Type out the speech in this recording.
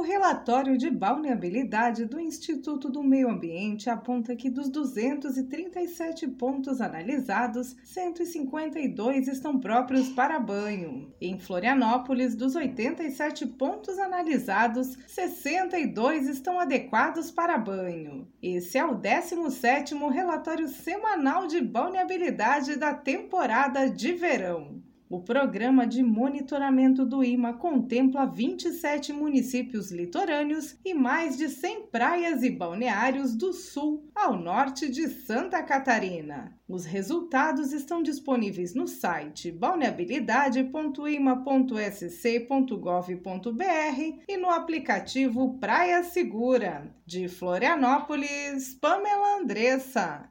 relatório de balneabilidade do Instituto do Meio Ambiente aponta que dos 237 pontos analisados, 152 estão próprios para banho. Em Florianópolis, dos 87 pontos analisados, 62 estão adequados para banho. Esse é o 17º relatório semanal de balneabilidade da temporada de verão. O programa de monitoramento do IMA contempla 27 municípios litorâneos e mais de 100 praias e balneários do sul ao norte de Santa Catarina. Os resultados estão disponíveis no site balneabilidade.ima.sc.gov.br e no aplicativo Praia Segura. De Florianópolis, Pamela Andressa.